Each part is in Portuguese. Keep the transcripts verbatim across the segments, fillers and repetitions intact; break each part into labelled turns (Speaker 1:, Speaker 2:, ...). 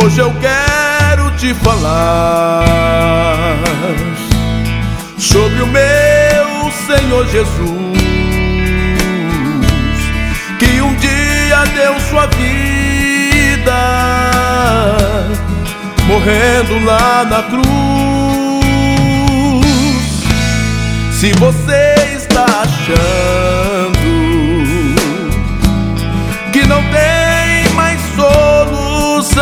Speaker 1: Hoje eu quero te falar sobre o meu Senhor Jesus, que um dia deu sua vida, morrendo lá na cruz. Se você está achando que não tem mais solução,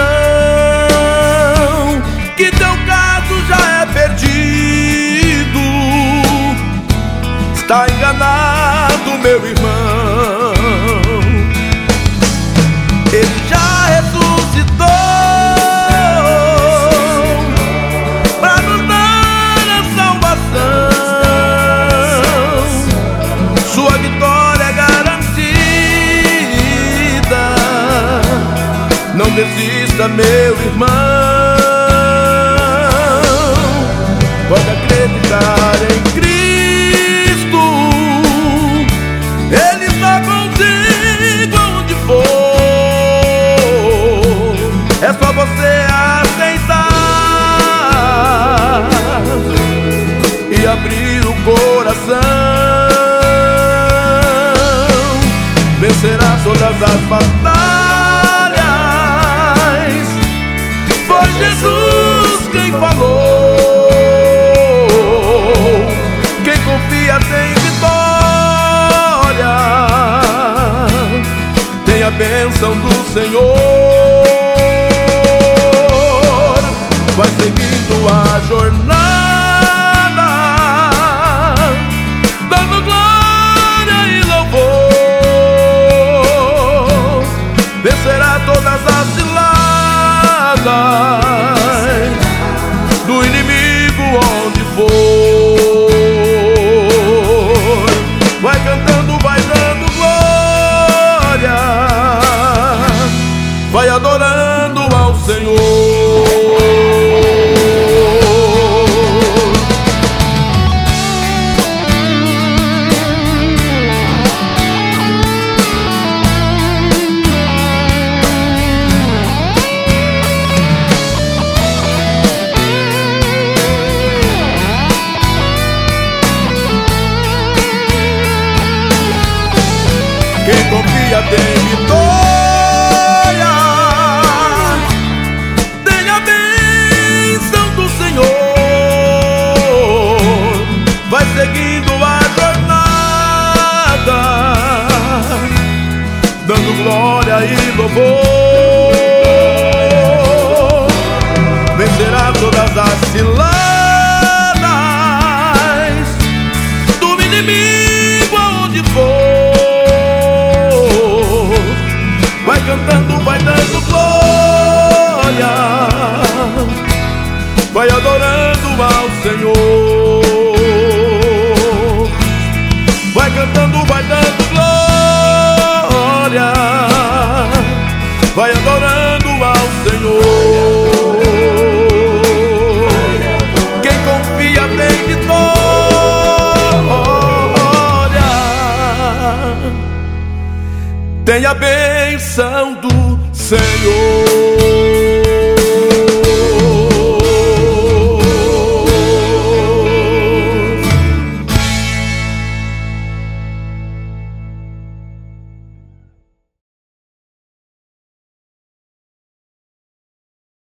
Speaker 1: que teu caso já é perdido, está enganado, meu irmão. Ele já ressuscitou para nos dar a salvação. Sua vitória é garantida. Não desista, meu irmão. Pode acreditar em Cristo, Ele está contigo onde for. É só você aceitar e abrir o coração. Vencerá todas as batalhas. Foi Jesus quem falou. Quem confia tem vitória, tem a bênção do Senhor. Vai seguindo a jornada, dando glória e louvor. Vencerá todas as ciladas do inimigo onde for. Vai cantando, vai dando glória, vai adorando ao Senhor. Quem confia tem vitória, tem a bênção do Senhor. Vai seguindo a jornada, dando glória e louvor. Vencerá todas as ciladas do inimigo aonde for. Vai cantando, vai dando glória, vai adorando ao Senhor. Vai cantando, vai dando glória, vai adorando ao Senhor. Quem confia tem vitória, tem a bênção do Senhor.